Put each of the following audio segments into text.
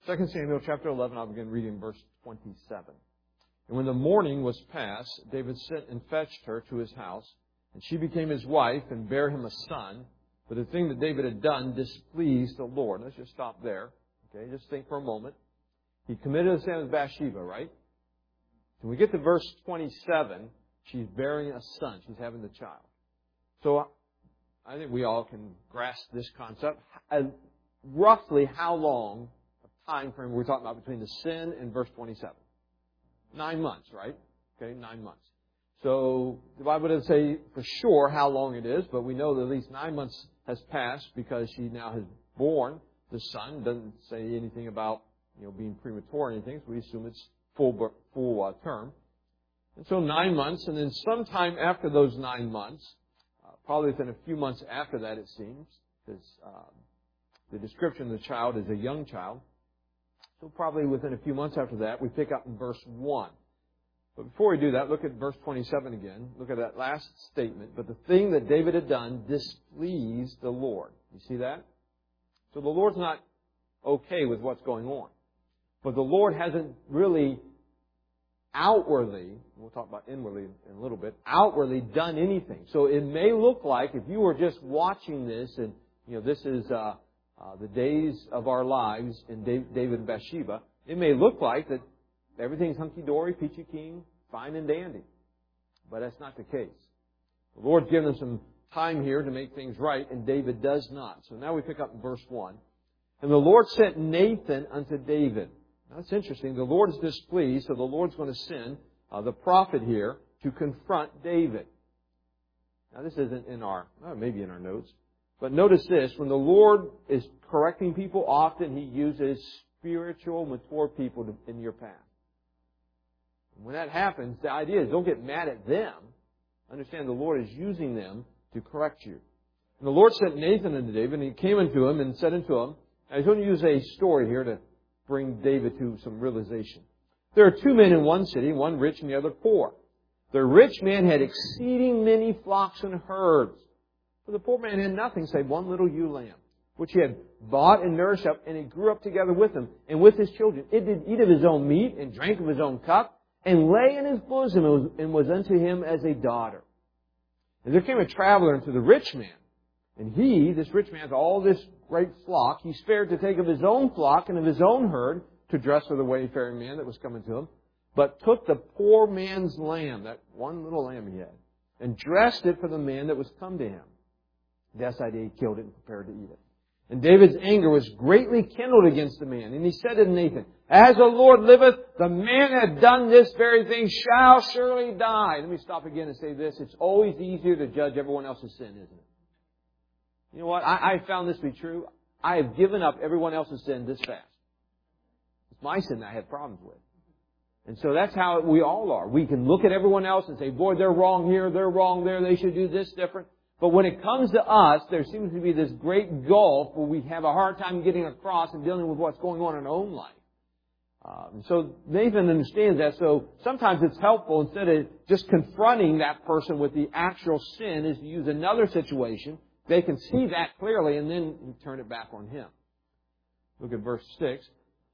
2 Samuel chapter 11, I'll begin reading verse 27. And when the morning was past, David sent and fetched her to his house, and she became his wife and bare him a son. But the thing that David had done displeased the Lord. Let's just stop there. Okay, just think for a moment. He committed a sin with Bathsheba, right? When we get to verse 27, she's bearing a son. She's having the child. So I think we all can grasp this concept. Roughly how long of time frame we're talking about between the sin and verse 27? 9 months, right? Okay, 9 months. So the Bible doesn't say for sure how long it is, but we know that at least 9 months has passed because she now has born the son. It doesn't say anything about being premature or anything, so we assume it's full term. And so 9 months, and then sometime after those 9 months, probably within a few months after that, it seems, because the description of the child is a young child. So probably within a few months after that, we pick up in verse 1. But before we do that, look at verse 27 again. Look at that last statement. But the thing that David had done displeased the Lord. You see that? So the Lord's not okay with what's going on. But the Lord hasn't really outwardly, we'll talk about inwardly in a little bit, outwardly done anything. So it may look like, if you were just watching this, and this is the days of our lives in David and Bathsheba, it may look like that everything's hunky-dory, peachy keen, fine and dandy. But that's not the case. The Lord's given us some time here to make things right, and David does not. So now we pick up in verse 1. And the Lord sent Nathan unto David. Now that's interesting. The Lord is displeased, so the Lord's going to send the prophet here to confront David. Now this isn't in maybe in our notes. But notice this. When the Lord is correcting people, often He uses spiritual, mature people in your path. When that happens, the idea is don't get mad at them. Understand the Lord is using them to correct you. And the Lord sent Nathan unto David, and he came unto him and said unto him, and he's going to use a story here to bring David to some realization. There are 2 men in one city, one rich and the other poor. The rich man had exceeding many flocks and herds. But the poor man had nothing save one little ewe lamb, which he had bought and nourished up, and it grew up together with him and with his children. It did eat of his own meat and drank of his own cup, and lay in his bosom, and was unto him as a daughter. And there came a traveler unto the rich man. And this rich man, has all this great flock. He spared to take of his own flock and of his own herd to dress for the wayfaring man that was coming to him, but took the poor man's lamb, that one little lamb he had, and dressed it for the man that was come to him. That's the idea. He killed it and prepared to eat it. And David's anger was greatly kindled against the man. And he said to Nathan, As the Lord liveth, the man that done this very thing shall surely die. Let me stop again and say this. It's always easier to judge everyone else's sin, isn't it? You know what? I found this to be true. I have given up everyone else's sin this fast. It's my sin that I have problems with. And so that's how we all are. We can look at everyone else and say, boy, they're wrong here, they're wrong there, they should do this different. But when it comes to us, there seems to be this great gulf where we have a hard time getting across and dealing with what's going on in our own life. So Nathan understands that. So sometimes it's helpful, instead of just confronting that person with the actual sin, is to use another situation. They can see that clearly, and then you turn it back on him. Look at verse 6.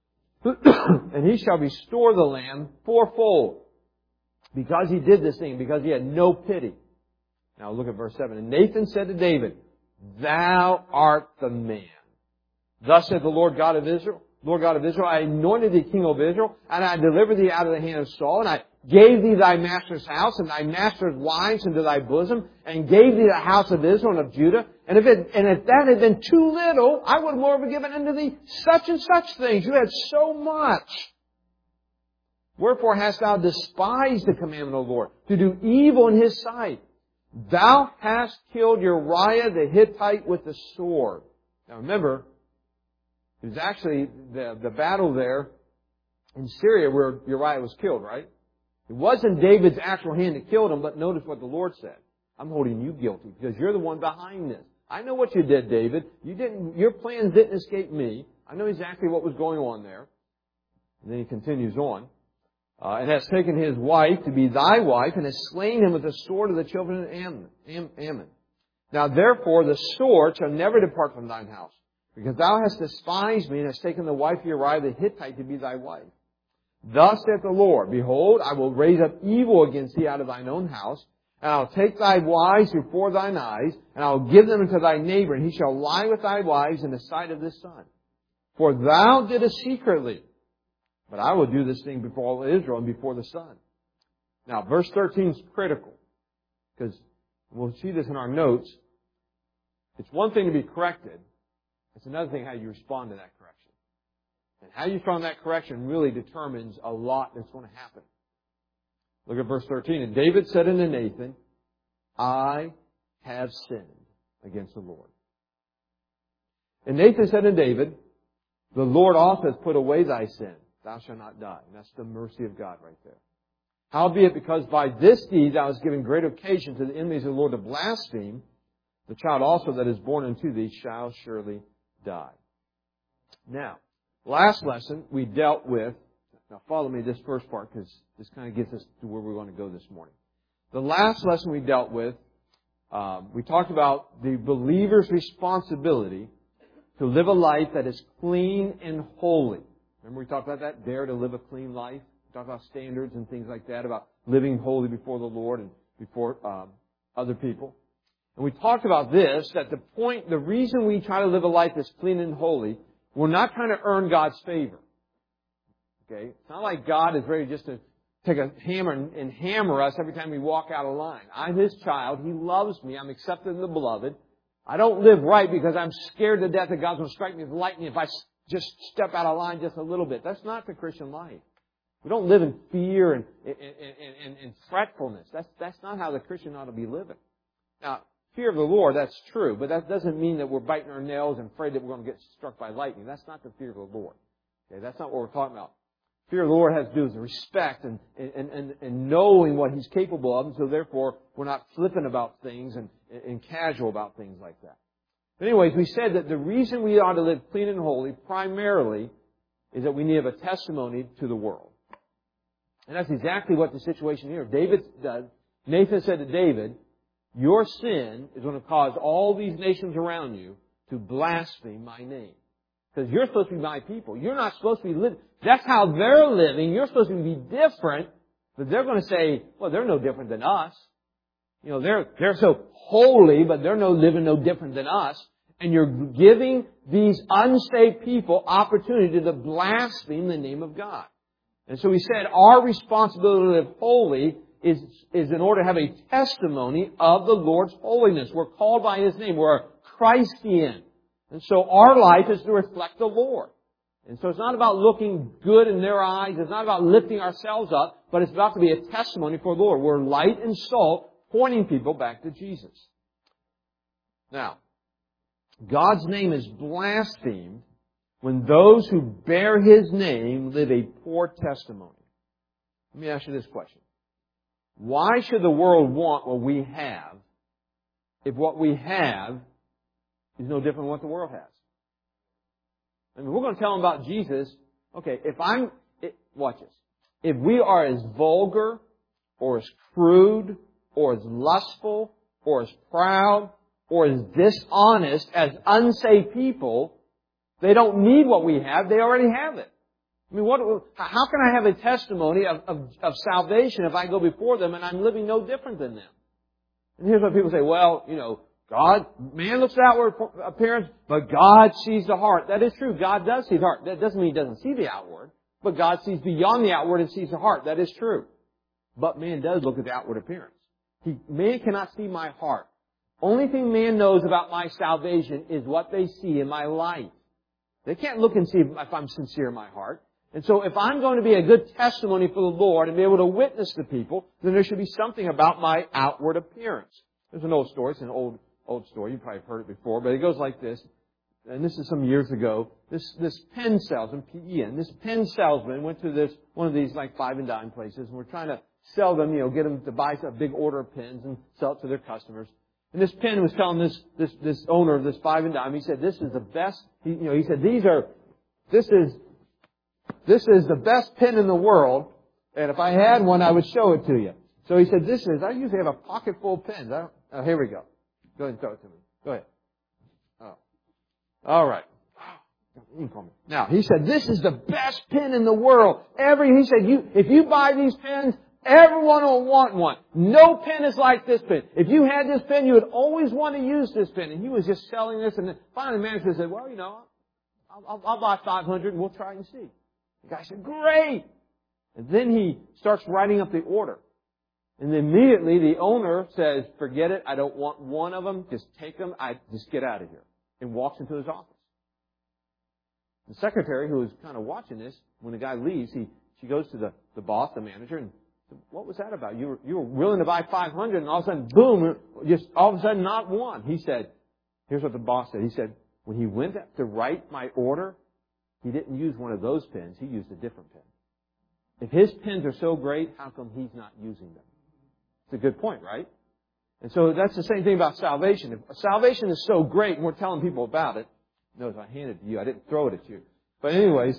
And he shall restore the lamb fourfold, because he did this thing, because he had no pity. Now look at verse 7. And Nathan said to David, Thou art the man. Thus said the Lord God of Israel, I anointed thee king of Israel, and I delivered thee out of the hand of Saul, and I gave thee thy master's house, and thy master's wives into thy bosom, and gave thee the house of Israel and of Judah. And if that had been too little, I would more have given unto thee such and such things. You had so much. Wherefore hast thou despised the commandment of the Lord, to do evil in His sight? Thou hast killed Uriah the Hittite with the sword. Now remember, it was actually the battle there in Syria where Uriah was killed, right? It wasn't David's actual hand that killed him, but notice what the Lord said. I'm holding you guilty because you're the one behind this. I know what you did, David. Your plans didn't escape me. I know exactly what was going on there. And then he continues on. And hast taken his wife to be thy wife, and hast slain him with the sword of the children of Ammon. Now therefore the sword shall never depart from thine house, because thou hast despised me and hast taken the wife of Uriah the Hittite to be thy wife. Thus saith the Lord, Behold, I will raise up evil against thee out of thine own house, and I will take thy wives before thine eyes, and I will give them unto thy neighbor, and he shall lie with thy wives in the sight of this sun. For thou didst secretly, but I will do this thing before all Israel and before the sun. Now, verse 13 is critical, because we'll see this in our notes. It's one thing to be corrected. It's another thing how you respond to that correction. And how you respond to that correction really determines a lot that's going to happen. Look at verse 13. And David said unto Nathan, I have sinned against the Lord. And Nathan said unto David, the Lord also has put away thy sin. Thou shalt not die. And that's the mercy of God right there. Howbeit, because by this deed thou hast given great occasion to the enemies of the Lord to blaspheme, the child also that is born unto thee shall surely die. Now, last lesson we dealt with, now follow me this first part because this kind of gets us to where we want to go this morning. The last lesson we dealt with, we talked about the believer's responsibility to live a life that is clean and holy. Remember we talked about that? Dare to live a clean life. We talked about standards and things like that, about living holy before the Lord and before other people. And we talked about this, that the reason we try to live a life that's clean and holy, we're not trying to earn God's favor. Okay? It's not like God is ready just to take a hammer and hammer us every time we walk out of line. I'm His child. He loves me. I'm accepted in the beloved. I don't live right because I'm scared to death that God's going to strike me with lightning if I just step out of line just a little bit. That's not the Christian life. We don't live in fear and fretfulness. That's not how the Christian ought to be living. Now, fear of the Lord, that's true, but that doesn't mean that we're biting our nails and afraid that we're going to get struck by lightning. That's not the fear of the Lord. Okay, that's not what we're talking about. Fear of the Lord has to do with respect and knowing what He's capable of, and so therefore we're not flippant about things and casual about things like that. But anyways, we said that the reason we ought to live clean and holy primarily is that we need to have a testimony to the world. And that's exactly what the situation here. David does. Nathan said to David, your sin is going to cause all these nations around you to blaspheme my name. Because you're supposed to be my people. You're not supposed to be living. That's how they're living. You're supposed to be different. But they're going to say, well, they're no different than us. You know, they're so holy, but they're living no different than us. And you're giving these unsaved people opportunity to blaspheme the name of God. And so we said our responsibility to live holy is in order to have a testimony of the Lord's holiness. We're called by His name. We're a Christian. And so our life is to reflect the Lord. And so it's not about looking good in their eyes. It's not about lifting ourselves up, but it's about to be a testimony for the Lord. We're light and salt, pointing people back to Jesus. Now, God's name is blasphemed when those who bear His name live a poor testimony. Let me ask you this question. Why should the world want what we have if what we have is no different than what the world has? I mean, we're going to tell them about Jesus. Okay, watch this. If we are as vulgar or as crude or as lustful or as proud or as dishonest as unsaved people, they don't need what we have. They already have it. I mean, how can I have a testimony of salvation if I go before them and I'm living no different than them? And here's what people say, well, you know, man looks at outward appearance, but God sees the heart. That is true. God does see the heart. That doesn't mean He doesn't see the outward, but God sees beyond the outward and sees the heart. That is true. But man does look at the outward appearance. Man cannot see my heart. Only thing man knows about my salvation is what they see in my life. They can't look and see if I'm sincere in my heart. And so if I'm going to be a good testimony for the Lord and be able to witness to people, then there should be something about my outward appearance. There's an old story. It's an old story. You probably have heard it before, but it goes like this. And this is some years ago. This pen salesman, P-E-N, this pen salesman went to one of these like 5 and dime places, and we're trying to sell them, get them to buy a big order of pens and sell it to their customers. And this pen was telling this owner of this 5 and dime, he said, this is the best. He said, this is the best pen in the world, and if I had one, I would show it to you. So he said, I usually have a pocket full of pens. Here we go. Go ahead and throw it to me. Go ahead. Oh. All right. Now, he said, this is the best pen in the world. He said, if you buy these pens, everyone will want one. No pen is like this pen. If you had this pen, you would always want to use this pen. And he was just selling this. And then finally the manager said, well, I'll buy 500 and we'll try and see. The guy said, great. And then he starts writing up the order. And then immediately the owner says, forget it. I don't want one of them. Just take them. Just get out of here. And walks into his office. The secretary, who was kind of watching this, when the guy leaves, she goes to the boss, the manager, and said, what was that about? You were willing to buy 500, and all of a sudden, boom, just all of a sudden not one. He said, here's what the boss said. He said, when he went to write my order, he didn't use one of those pens. He used a different pen. If his pens are so great, how come he's not using them? It's a good point, right? And so that's the same thing about salvation. If salvation is so great, and we're telling people about it, notice I handed it to you. I didn't throw it at you. But anyways,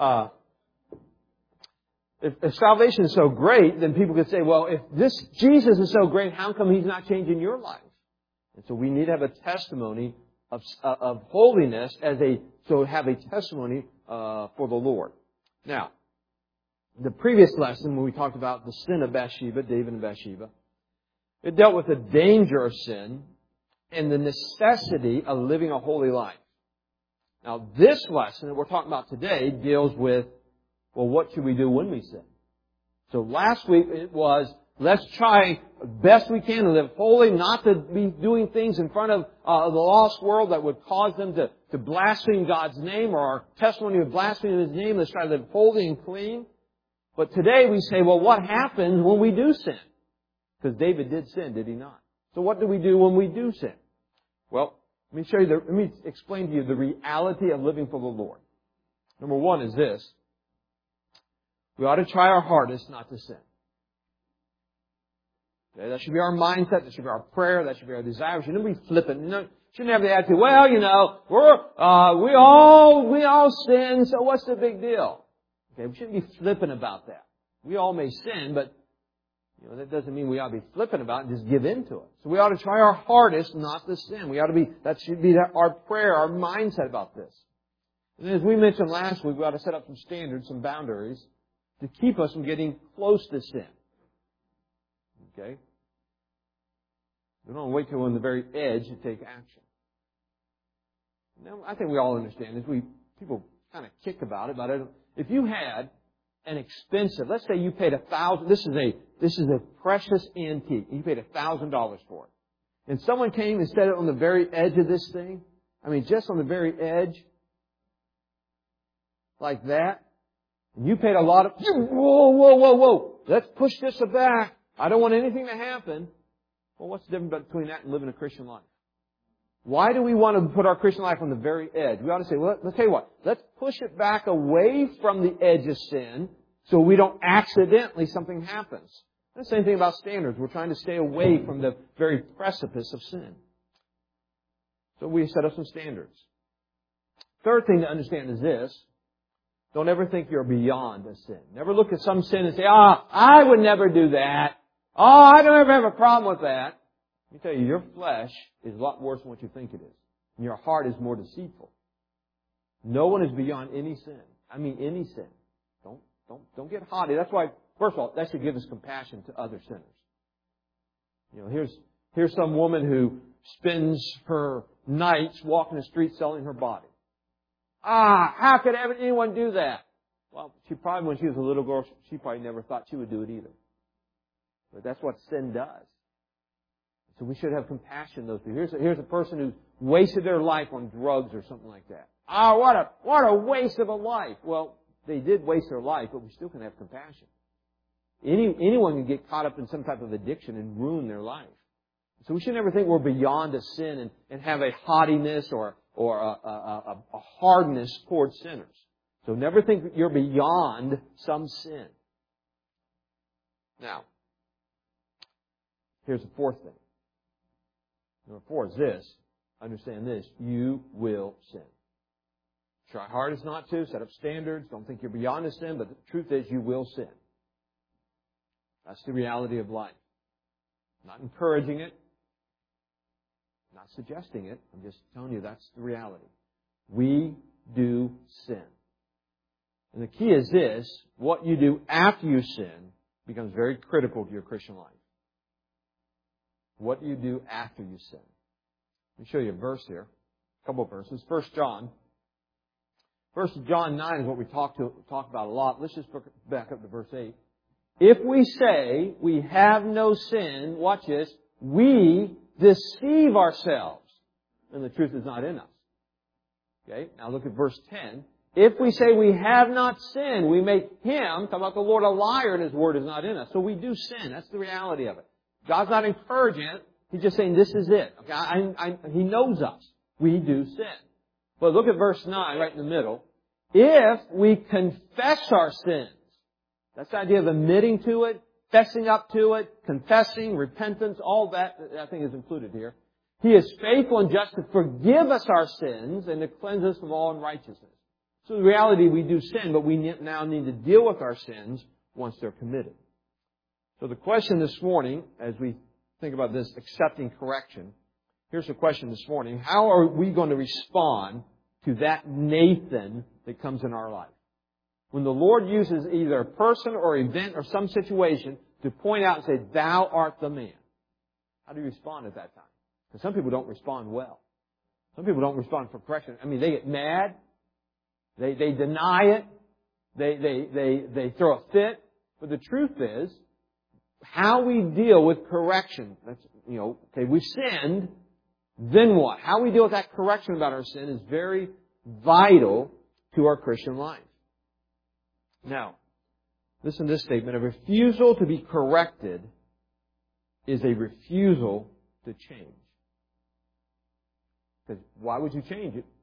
if salvation is so great, then people could say, well, if this Jesus is so great, how come He's not changing your life? And so we need to have a testimony of holiness have a testimony for the Lord. Now, the previous lesson when we talked about the sin of Bathsheba, David and Bathsheba, it dealt with the danger of sin and the necessity of living a holy life. Now, this lesson that we're talking about today deals with, well, what should we do when we sin? So last week it was, let's try best we can to live holy, not to be doing things in front of the lost world that would cause them to blaspheme God's name or our testimony of blaspheming His name. Let's try to live holy and clean. But today we say, well, what happens when we do sin? Because David did sin, did he not? So what do we do when we do sin? Well, let me explain to you the reality of living for the Lord. Number one is this. We ought to try our hardest not to sin. Okay, that should be our mindset. That should be our prayer. That should be our desire. We shouldn't be flippant. Shouldn't have the attitude, well, we all sin, so what's the big deal? Okay, we shouldn't be flippant about that. We all may sin, but that doesn't mean we ought to be flippant about it and just give in to it. So we ought to try our hardest not to sin. That should be our prayer, our mindset about this. And as we mentioned last week, we ought to set up some standards, some boundaries to keep us from getting close to sin. Okay? We don't wait till we're on the very edge to take action. Now, I think we all understand this. People kind of kick about it, but if you had an expensive, let's say you paid $1,000, this is a precious antique, and you paid $1,000 for it. And someone came and set it on the very edge of this thing. I mean, just on the very edge. Like that. And you paid a lot of, whoa. Let's push this back. I don't want anything to happen. Well, what's the difference between that and living a Christian life? Why do we want to put our Christian life on the very edge? We ought to say, well, let's tell you what. Let's push it back away from the edge of sin so we don't accidentally something happens. The same thing about standards. We're trying to stay away from the very precipice of sin. So we set up some standards. Third thing to understand is this. Don't ever think you're beyond a sin. Never look at some sin and say, I would never do that. I don't ever have a problem with that. Let me tell you, your flesh is a lot worse than what you think it is. And your heart is more deceitful. No one is beyond any sin. I mean any sin. Don't get haughty. That's why, first of all, that should give us compassion to other sinners. Here's some woman who spends her nights walking the streets selling her body. How could anyone do that? Well, she probably, when she was a little girl, she probably never thought she would do it either. But that's what sin does. So we should have compassion on those people. Here's a person who wasted their life on drugs or something like that. What a waste of a life. Well, they did waste their life, but we still can have compassion. Anyone can get caught up in some type of addiction and ruin their life. So we should never think we're beyond a sin and have a haughtiness or a hardness towards sinners. So never think you're beyond some sin. Now, here's the fourth thing. Number 4 is this. Understand this. You will sin. Try hardest not to. Set up standards. Don't think you're beyond a sin. But the truth is you will sin. That's the reality of life. I'm not encouraging it. I'm not suggesting it. I'm just telling you that's the reality. We do sin. And the key is this: what you do after you sin becomes very critical to your Christian life. What do you do after you sin? Let me show you a verse here. A couple of verses. 1 John 9 is what we talk about a lot. Let's just back up to verse 8. If we say we have no sin, watch this, we deceive ourselves, and the truth is not in us. Okay, now look at verse 10. If we say we have not sinned, we make Him, talking about the Lord, a liar, and His word is not in us. So we do sin. That's the reality of it. God's not encouraging it. He's just saying this is it. Okay, He knows us. We do sin. But look at verse 9, right in the middle. If we confess our sins, that's the idea of admitting to it, fessing up to it, confessing, repentance, all that I think is included here. He is faithful and just to forgive us our sins and to cleanse us from all unrighteousness. So the reality, we do sin, but we now need to deal with our sins once they're committed. So the question this morning, as we think about this accepting correction, here's the question this morning. How are we going to respond to that Nathan that comes in our life? When the Lord uses either a person or event or some situation to point out and say, thou art the man. How do you respond at that time? Because some people don't respond well. Some people don't respond for correction. I mean, they get mad. They deny it. They throw a fit. But the truth is, how we deal with correction, that's, okay, we've sinned, then what? How we deal with that correction about our sin is very vital to our Christian life. Now, listen to this statement. A refusal to be corrected is a refusal to change. Because why would you change it?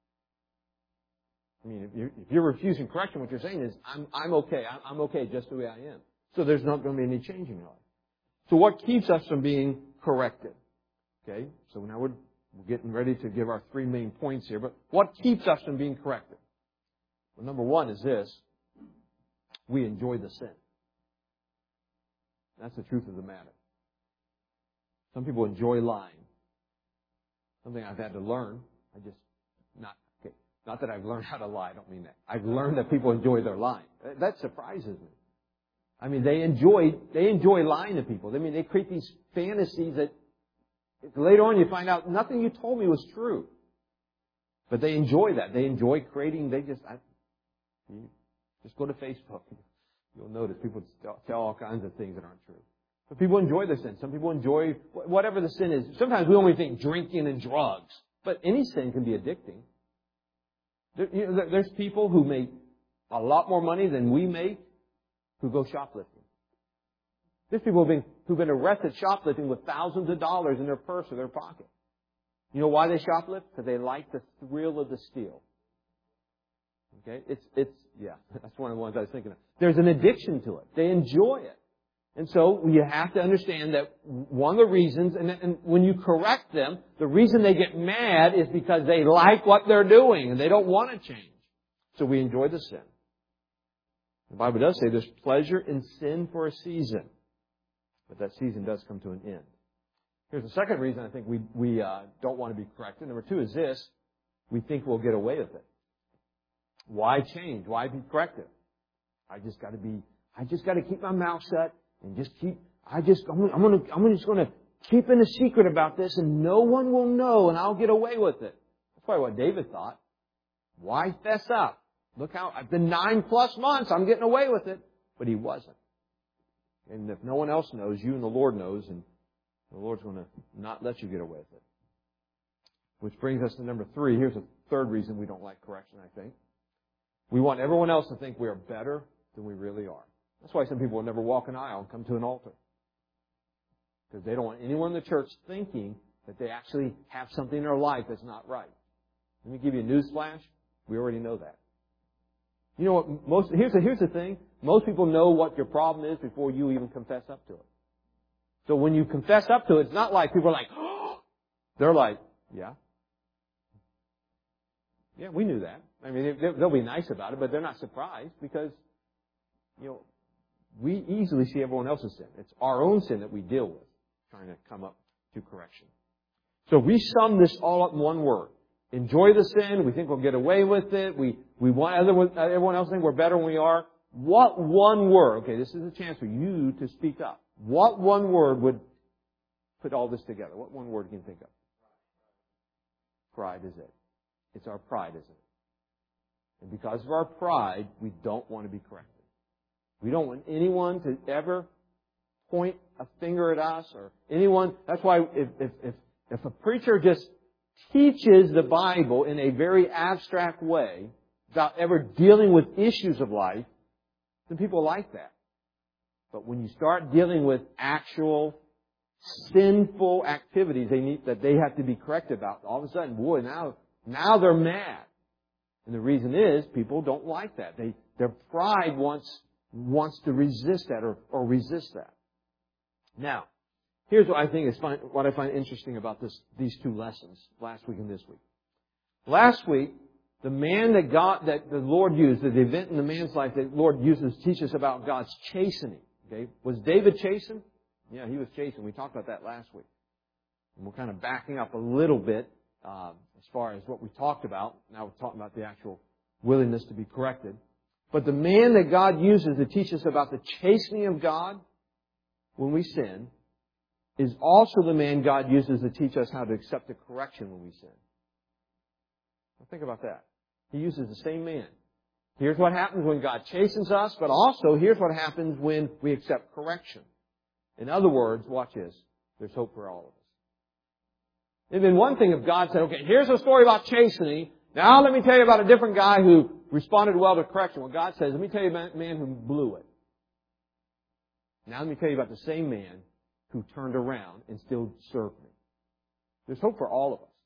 I mean, if you're refusing correction, what you're saying is, I'm okay. I'm okay just the way I am. So there's not going to be any change in your life. So what keeps us from being corrected? Okay, so now we're getting ready to give our three main points here. But what keeps us from being corrected? Well, number one is this. We enjoy the sin. That's the truth of the matter. Some people enjoy lying. Something I've had to learn. Not that I've learned how to lie. I don't mean that. I've learned that people enjoy their lying. That surprises me. I mean, they enjoy lying to people. I mean, they create these fantasies that later on you find out nothing you told me was true. But they enjoy that. They enjoy creating, just go to Facebook. You'll notice people tell all kinds of things that aren't true. But people enjoy their sin. Some people enjoy whatever the sin is. Sometimes we only think drinking and drugs. But any sin can be addicting. There's people who make a lot more money than we make who go shoplifting. There's people who've been arrested shoplifting with thousands of dollars in their purse or their pocket. You know why they shoplift? Because they like the thrill of the steal. Okay? That's one of the ones I was thinking of. There's an addiction to it. They enjoy it. And so you have to understand that one of the reasons, and when you correct them, the reason they get mad is because they like what they're doing and they don't want to change. So we enjoy the sin. The Bible does say there's pleasure in sin for a season, but that season does come to an end. Here's the second reason I think we don't want to be corrected. Number two is this: we think we'll get away with it. Why change? Why be corrected? I just got to keep my mouth shut and I'm just going to keep in a secret about this and no one will know and I'll get away with it. That's probably what David thought. Why fess up? Look how I've been 9+ months. I'm getting away with it. But he wasn't. And if no one else knows, you and the Lord knows, and the Lord's going to not let you get away with it. Which brings us to number 3. Here's a third reason we don't like correction, I think. We want everyone else to think we are better than we really are. That's why some people will never walk an aisle and come to an altar. Because they don't want anyone in the church thinking that they actually have something in their life that's not right. Let me give you a news flash. We already know that. You know what? Here's the thing. Most people know what your problem is before you even confess up to it. So when you confess up to it, it's not like people are like, oh! They're like, yeah. Yeah, we knew that. I mean, they'll be nice about it, but they're not surprised because, we easily see everyone else's sin. It's our own sin that we deal with, trying to come up to correction. So if we sum this all up in one word, enjoy the sin. We think we'll get away with it. We want everyone else to think we're better than we are. What one word, okay, this is a chance for you to speak up. What one word would put all this together? What one word can you think of? Pride is it. It's our pride, isn't it? And because of our pride, we don't want to be corrected. We don't want anyone to ever point a finger at us or anyone. That's why if a preacher just teaches the Bible in a very abstract way without ever dealing with issues of life, then people like that. But when you start dealing with actual sinful activities that they have to be corrected about, all of a sudden, boy, now they're mad. And the reason is people don't like that. Their pride wants to resist that or resist that. Now, here's what I think is what I find interesting about these two lessons, last week and this week. Last week, the man that the Lord used, the event in the man's life that the Lord uses to teach us about God's chastening. Okay? Was David chastened? Yeah, he was chastened. We talked about that last week. And we're kind of backing up a little bit as far as what we talked about. Now we're talking about the actual willingness to be corrected. But the man that God uses to teach us about the chastening of God when we sin is also the man God uses to teach us how to accept the correction when we sin. Now think about that. He uses the same man. Here's what happens when God chastens us, but also here's what happens when we accept correction. In other words, watch this. There's hope for all of us. It'd been one thing if God said, okay, here's a story about chastening. Now let me tell you about a different guy who responded well to correction. Well, God says, let me tell you about a man who blew it. Now let me tell you about the same man who turned around and still served me. There's hope for all of us.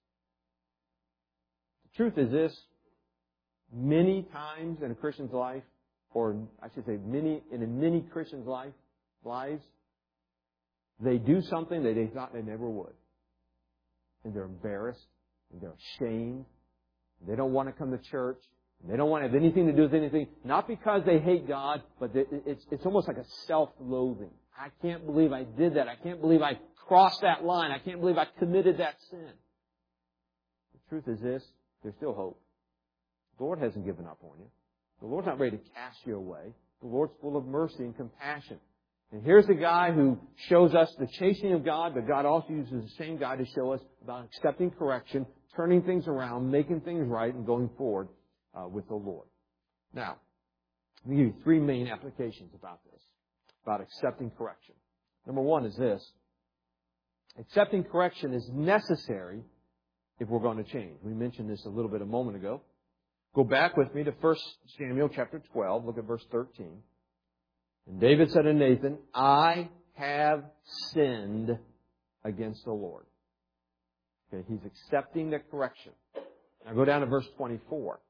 The truth is this. Many times in a Christian's life, or I should say in many Christians' lives, they do something that they thought they never would. And they're embarrassed, and they're ashamed. They don't want to come to church. They don't want to have anything to do with anything. Not because they hate God, but it's almost like a self-loathing. I can't believe I did that. I can't believe I crossed that line. I can't believe I committed that sin. The truth is this, there's still hope. The Lord hasn't given up on you. The Lord's not ready to cast you away. The Lord's full of mercy and compassion. And here's the guy who shows us the chastening of God, but God also uses the same guy to show us about accepting correction, turning things around, making things right, and going forward with the Lord. Now, let me give you three main applications about this, about accepting correction. Number one is this. Accepting correction is necessary if we're going to change. We mentioned this a little bit a moment ago. Go back with me to 1 Samuel chapter 12. Look at verse 13. And David said to Nathan, I have sinned against the Lord. Okay, he's accepting the correction. Now go down to verse 24.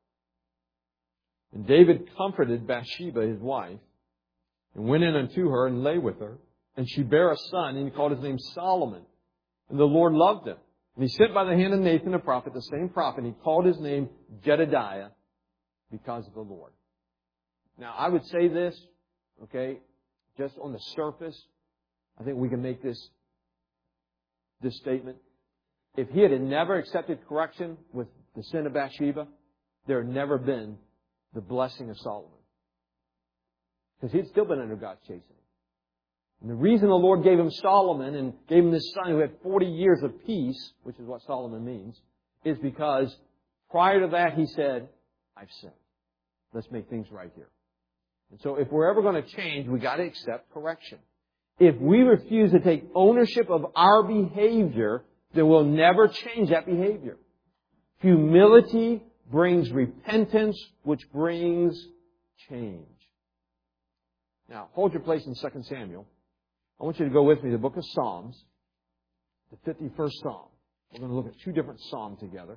And David comforted Bathsheba, his wife, and went in unto her and lay with her. And she bare a son, and he called his name Solomon. And the Lord loved him. And he sent by the hand of Nathan the prophet, the same prophet, and he called his name Jedediah because of the Lord. Now, I would say this, okay, just on the surface, I think we can make this statement. If he had never accepted correction with the sin of Bathsheba, there had never been the blessing of Solomon. Because he had still been under God's chastening. And the reason the Lord gave him Solomon and gave him this son who had 40 years of peace, which is what Solomon means, is because prior to that he said, I've sinned. Let's make things right here. And so if we're ever going to change, we've got to accept correction. If we refuse to take ownership of our behavior, then we'll never change that behavior. Humility brings repentance, which brings change. Now, hold your place in 2 Samuel. I want you to go with me to the book of Psalms, the 51st Psalm. We're going to look at two different Psalms together.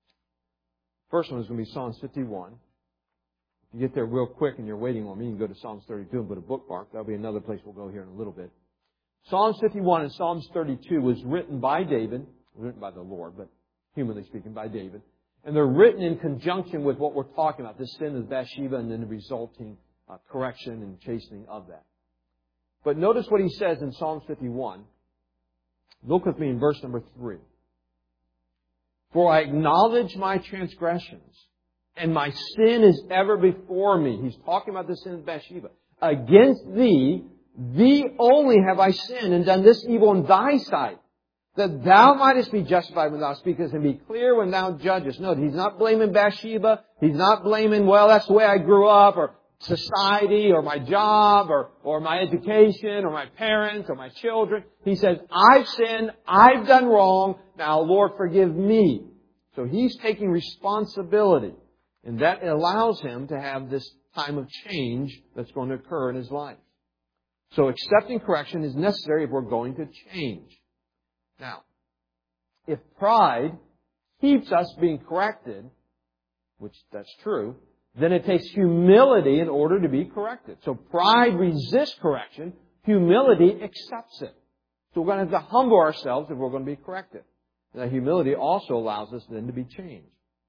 First one is going to be Psalms 51. If you get there real quick and you're waiting on me, you can go to Psalms 32 and put a bookmark. That'll be another place we'll go here in a little bit. Psalms 51 and Psalms 32 was written by David, written by the Lord, but humanly speaking, by David. And they're written in conjunction with what we're talking about, this sin of Bathsheba and then the resulting correction and chastening of that. But notice what he says in Psalms 51. Look with me in verse number 3. For I acknowledge my transgressions, and my sin is ever before me. He's talking about the sin of Bathsheba. Against thee only have I sinned and done this evil in thy sight, that thou mightest be justified when thou speakest and be clear when thou judgest. Note, he's not blaming Bathsheba. He's not blaming, well, that's the way I grew up, or society, or my job, or my education, or my parents, or my children. He says, I've sinned, I've done wrong, now Lord forgive me. So he's taking responsibility. And that allows him to have this time of change that's going to occur in his life. So accepting correction is necessary if we're going to change. Now, if pride keeps us being corrected, which that's true, then it takes humility in order to be corrected. So pride resists correction. Humility accepts it. So we're going to have to humble ourselves if we're going to be corrected. And that humility also allows us then to be changed.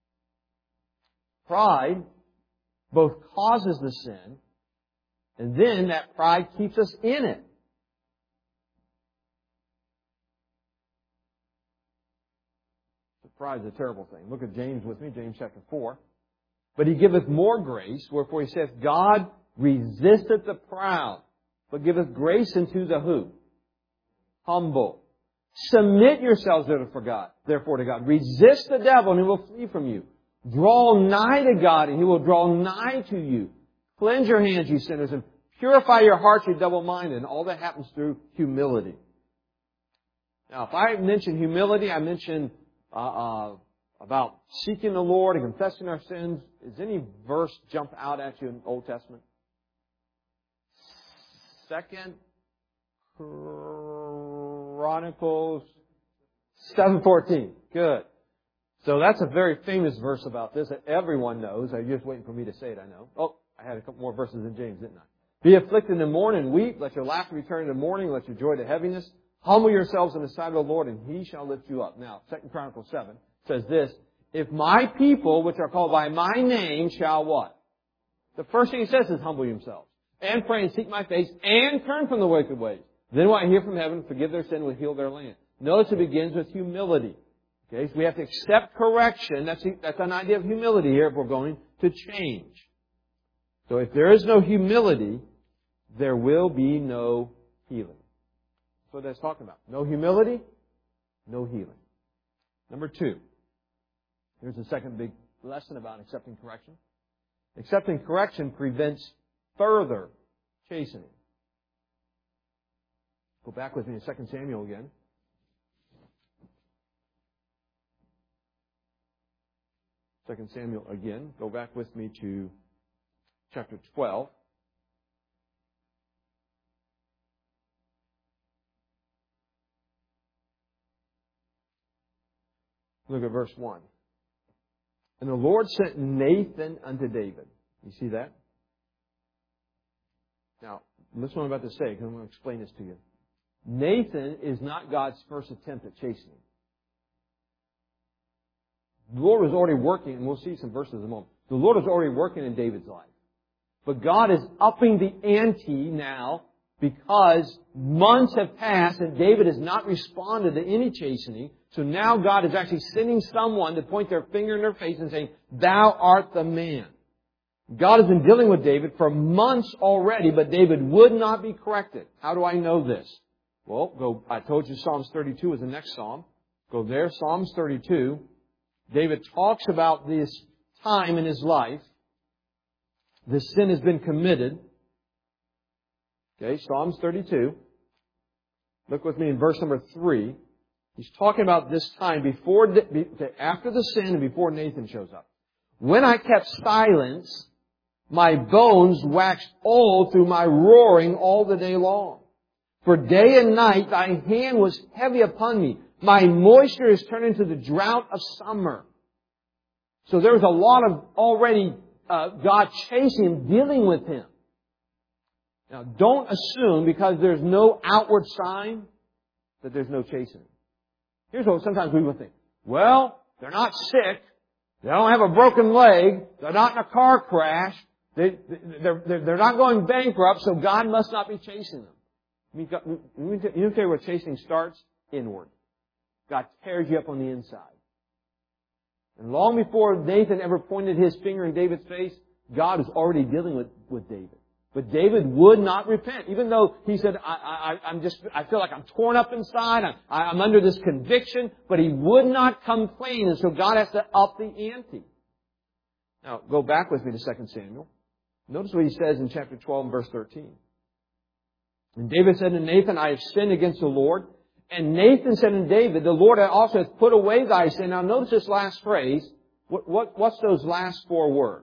Pride both causes the sin, and then that pride keeps us in it. So pride is a terrible thing. Look at James with me, James chapter 4. But He giveth more grace, wherefore He saith, God resisteth the proud, but giveth grace unto the who? Humble. Submit yourselves therefore to God. Resist the devil, and he will flee from you. Draw nigh to God, and He will draw nigh to you. Cleanse your hands, you sinners, and purify your hearts, you double-minded. And all that happens through humility. Now, if I mention humility, I mention about seeking the Lord and confessing our sins. Does any verse jump out at you in the Old Testament? 2 Chronicles 7:14. Good. So that's a very famous verse about this that everyone knows. You're just waiting for me to say it, I know. Oh, I had a couple more verses in James, didn't I? Be afflicted in the morning, weep. Let your laughter return in the morning. Let your joy to heaviness. Humble yourselves in the sight of the Lord, and He shall lift you up. Now, 2 Chronicles 7 says this, if my people, which are called by my name, shall what? The first thing He says is humble yourselves. And pray and seek my face, and turn from the wicked ways. Then will I hear from heaven, forgive their sin, and will heal their land. Notice it begins with humility. Okay, so we have to accept correction. That's an idea of humility here if we're going to change. So if there is no humility, there will be no healing. That's what that's talking about. No humility, no healing. Number 2. Here's the second big lesson about accepting correction. Accepting correction prevents further chastening. Go back with me to 2 Samuel again. Second Samuel again. Go back with me to chapter 12. Look at verse 1. And the Lord sent Nathan unto David. You see that? Now, listen what I'm about to say, because I'm going to explain this to you. Nathan is not God's first attempt at chastening. The Lord was already working, and we'll see some verses in a moment. The Lord was already working in David's life. But God is upping the ante now because months have passed and David has not responded to any chastening. So now God is actually sending someone to point their finger in their face and saying, thou art the man. God has been dealing with David for months already, but David would not be corrected. How do I know this? Well, I told you Psalms 32 is the next psalm. Go there, Psalms 32. David talks about this time in his life. This sin has been committed. Okay, Psalms 32. Look with me in verse number 3. He's talking about this time after the sin and before Nathan shows up. When I kept silence, my bones waxed old through my roaring all the day long. For day and night thy hand was heavy upon me. My moisture is turned into the drought of summer. So there was a lot of already God chasing him, dealing with him. Now, don't assume because there's no outward sign that there's no chastening. Here's what sometimes we would think. Well, they're not sick. They don't have a broken leg. They're not in a car crash. They're not going bankrupt, so God must not be chasing them. You know where chastening starts? Inward. God tears you up on the inside. And long before Nathan ever pointed his finger in David's face, God was already dealing with David. But David would not repent, even though he said, I feel like I'm torn up inside, I'm under this conviction, but he would not come clean, and so God has to up the ante. Now, go back with me to 2 Samuel. Notice what he says in chapter 12 and verse 13. And David said to Nathan, I have sinned against the Lord. And Nathan said to David, the Lord also hath put away thy sin. Now notice this last phrase. What's those last four words?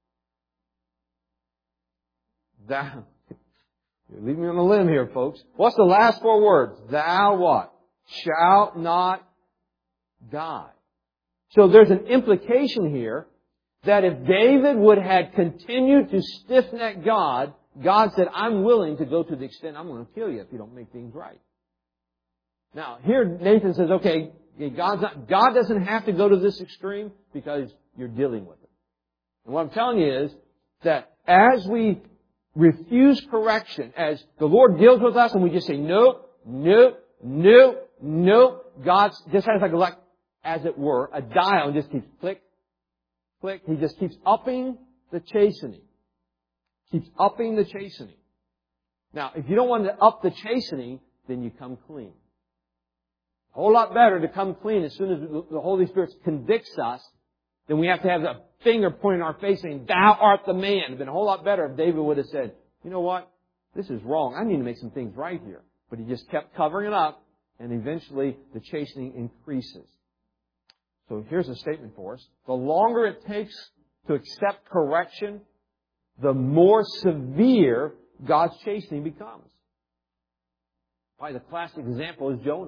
Thou. You're leaving me on a limb here, folks. What's the last four words? Thou what? Shalt not die. So there's an implication here that if David would have continued to stiff-neck God, God said, I'm willing to go to the extent I'm going to kill you if you don't make things right. Now, here Nathan says, okay, God doesn't have to go to this extreme because you're dealing with it. And what I'm telling you is that as we refuse correction, as the Lord deals with us and we just say, nope, nope, nope, nope, God just has like, as it were, a dial and just keeps click, click. He just keeps upping the chastening. Keeps upping the chastening. Now, if you don't want to up the chastening, then you come clean. A whole lot better to come clean as soon as the Holy Spirit convicts us than we have to have a finger pointing in our face saying, thou art the man. It would have been a whole lot better if David would have said, you know what? This is wrong. I need to make some things right here. But he just kept covering it up, and eventually the chastening increases. So here's a statement for us. The longer it takes to accept correction, the more severe God's chastening becomes. Probably the classic example is Jonah.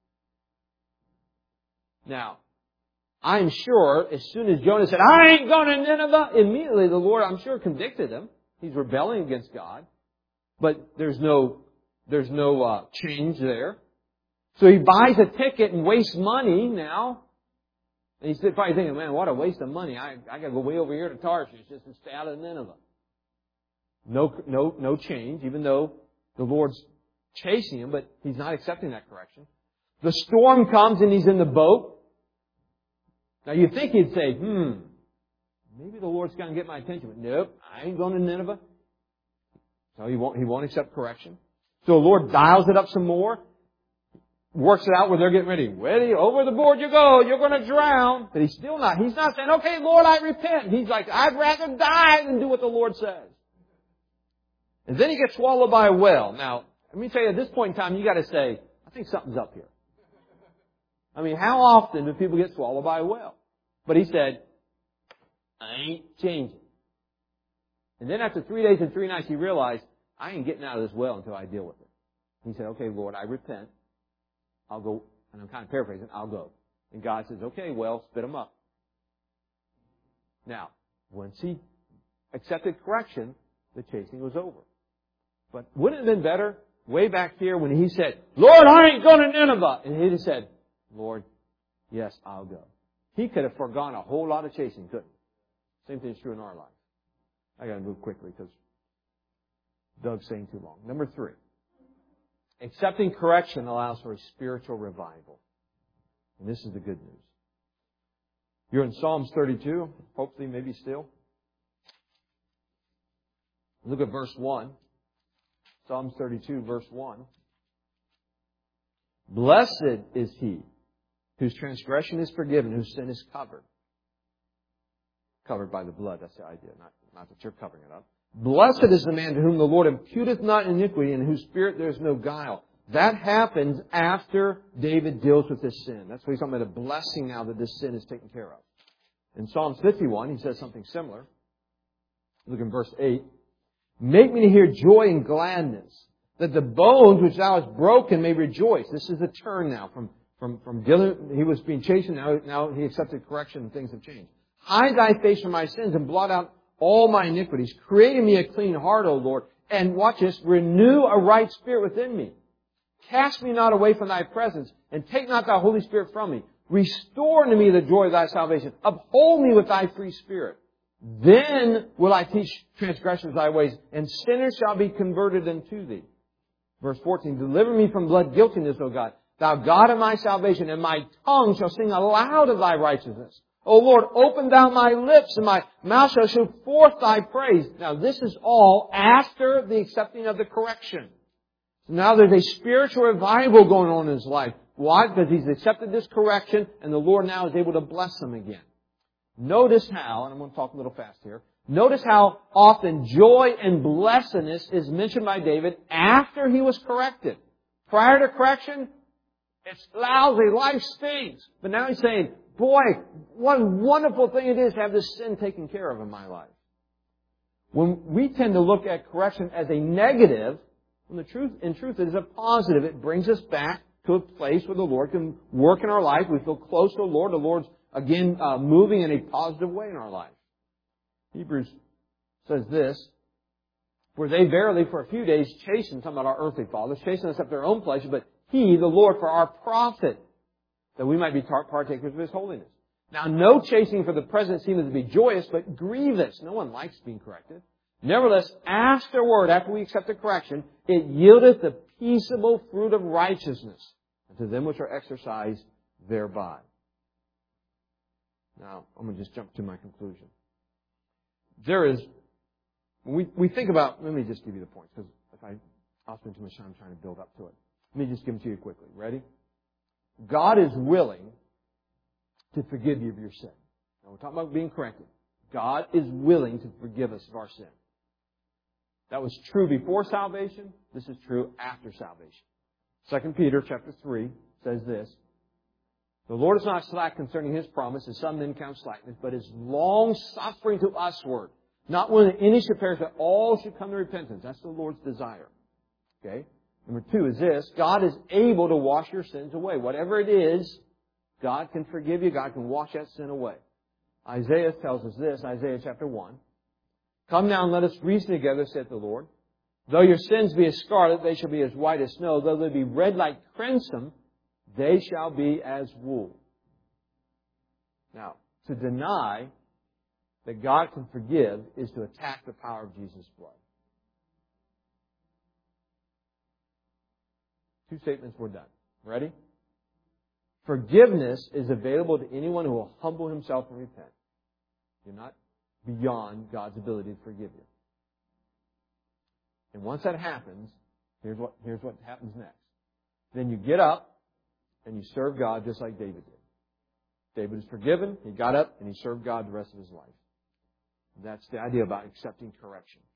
Now, I'm sure as soon as Jonah said, I ain't going to Nineveh, immediately the Lord, I'm sure, convicted him. He's rebelling against God. But there's no change there. So he buys a ticket and wastes money now. And he's probably thinking, man, what a waste of money. I got to go way over here to Tarshish just to stay out of Nineveh. No change, even though the Lord's chasing him, but he's not accepting that correction. The storm comes and he's in the boat. Now you'd think he'd say, maybe the Lord's going to get my attention. But nope, I ain't going to Nineveh. So he won't accept correction. So the Lord dials it up some more. Works it out where they're getting ready. Ready, over the board you go, you're going to drown. But he's not saying, okay, Lord, I repent. He's like, I'd rather die than do what the Lord says. And then he gets swallowed by a whale. Now, let me tell you, at this point in time, you got to say, I think something's up here. I mean, how often do people get swallowed by a whale? But he said, I ain't changing. And then after 3 days and 3 nights, he realized, I ain't getting out of this well until I deal with it. He said, okay, Lord, I repent. I'll go, and I'm kind of paraphrasing, I'll go. And God says, okay, well, spit them up. Now, once he accepted correction, the chasing was over. But wouldn't it have been better way back here when he said, Lord, I ain't going to Nineveh. And he just said, Lord, yes, I'll go. He could have forgone a whole lot of chasing, couldn't he? Same thing is true in our life. I got to move quickly because Doug's saying too long. Number 3. Accepting correction allows for a spiritual revival. And this is the good news. You're in Psalms 32, hopefully maybe still. Look at verse 1. Psalms 32, verse 1. Blessed is he whose transgression is forgiven, whose sin is covered. Covered by the blood, that's the idea, not that you're covering it up. Blessed is the man to whom the Lord imputeth not iniquity, and in whose spirit there is no guile. That happens after David deals with this sin. That's why he's talking about a blessing now that this sin is taken care of. In Psalms 51, he says something similar. Look in verse 8. Make me to hear joy and gladness, that the bones which thou hast broken may rejoice. This is a turn now from dealing. He was being chastened, now he accepted correction and things have changed. Hide thy face from my sins and blot out all my iniquities. Create in me a clean heart, O Lord, and watch this, renew a right spirit within me. Cast me not away from thy presence, and take not thy Holy Spirit from me. Restore unto me the joy of thy salvation. Uphold me with thy free spirit. Then will I teach transgressors thy ways, and sinners shall be converted unto thee. Verse 14, deliver me from blood guiltiness, O God, thou God of my salvation, and my tongue shall sing aloud of thy righteousness. O Lord, open thou my lips, and my mouth shall show forth thy praise. Now this is all after the accepting of the correction. Now there's a spiritual revival going on in his life. Why? Because he's accepted this correction, and the Lord now is able to bless him again. Notice how, and I'm going to talk a little fast here, notice how often joy and blessedness is mentioned by David after he was corrected. Prior to correction, it's lousy, life stinks. But now he's saying, boy, what a wonderful thing it is to have this sin taken care of in my life. When we tend to look at correction as a negative, when in truth it is a positive. It brings us back to a place where the Lord can work in our life. We feel close to the Lord. The Lord's, again, moving in a positive way in our life. Hebrews says this, for they verily for a few days chastened, talking about our earthly fathers, chastened us after their own pleasure, but He, the Lord, for our profit, that we might be partakers of His holiness. Now, no chastening for the present seemeth to be joyous, but grievous. No one likes being corrected. Nevertheless, afterward, after we accept the correction, it yieldeth the peaceable fruit of righteousness unto them which are exercised thereby. Now, I'm going to just jump to my conclusion. There is, when we think about, let me just give you the points, because I'll spend too much time trying to build up to it. Let me just give them to you quickly. Ready? God is willing to forgive you of your sin. Now, we're talking about being corrected. God is willing to forgive us of our sin. That was true before salvation. This is true after salvation. 2 Peter chapter 3 says this, the Lord is not slack concerning His promise, as some men count slackness, but is long-suffering to usward, not willing that any should perish, but all should come to repentance. That's the Lord's desire. Okay? Number 2 is this, God is able to wash your sins away. Whatever it is, God can forgive you. God can wash that sin away. Isaiah tells us this, Isaiah chapter 1. Come now and let us reason together, saith the Lord. Though your sins be as scarlet, they shall be as white as snow. Though they be red like crimson, they shall be as wool. Now, to deny that God can forgive is to attack the power of Jesus' blood. 2 statements were done. Ready? Forgiveness is available to anyone who will humble himself and repent. You're not beyond God's ability to forgive you. And once that happens, here's what happens next. Then you get up and you serve God just like David did. David is forgiven, he got up, and he served God the rest of his life. That's the idea about accepting correction.